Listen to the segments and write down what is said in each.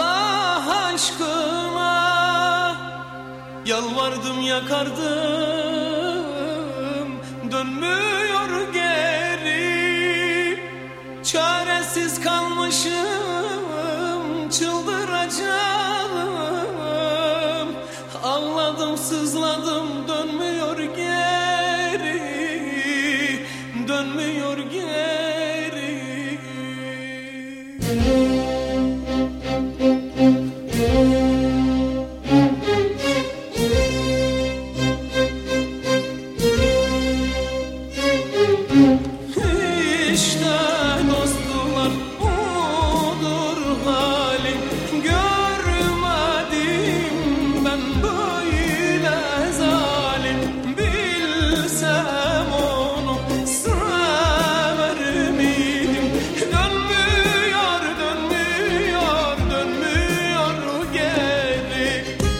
Ah aşkına yalvardım yakardım, dönmüyor geri. Çaresiz kalmışım, çıldıracağım. Ağladım sızladım, dönmüyor geri, dönmüyor geri. İşte dostlar budur halim, görmedim ben böyle zalim. Bilsem onu sever miydim? Dönmüyor, dönmüyor, dönmüyor geri.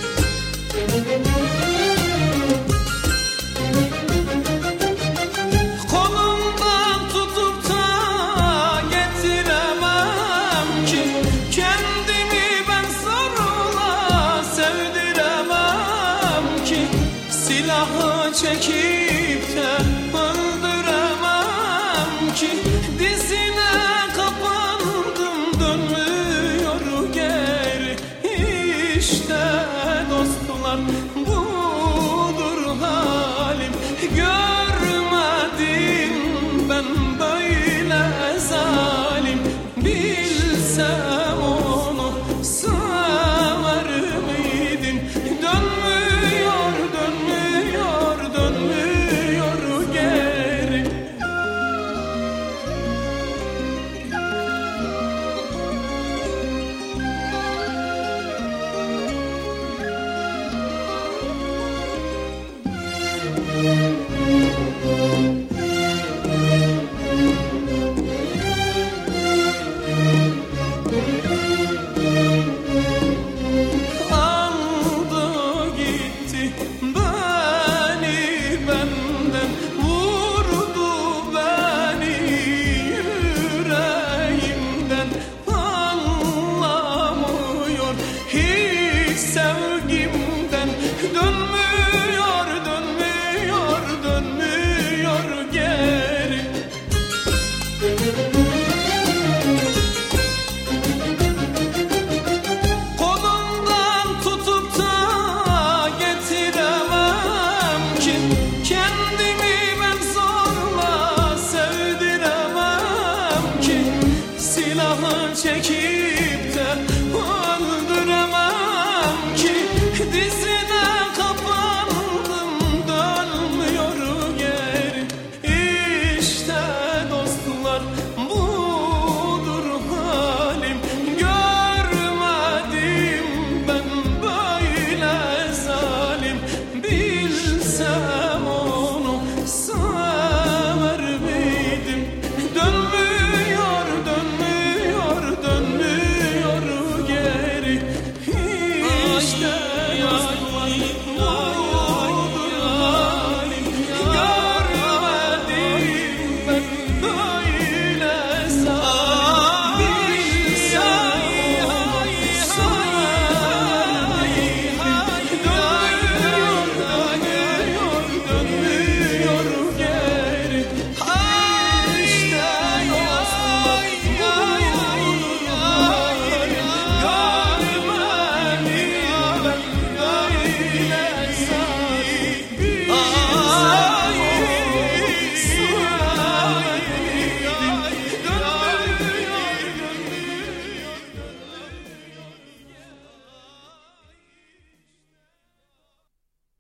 Kolumdan tutup da getiremem ki, kendimi ben zorla sevdiremem ki. Silahı çekip de öldüremem ki. Dizine kapandım, dönmüyor geri. İşte dostlar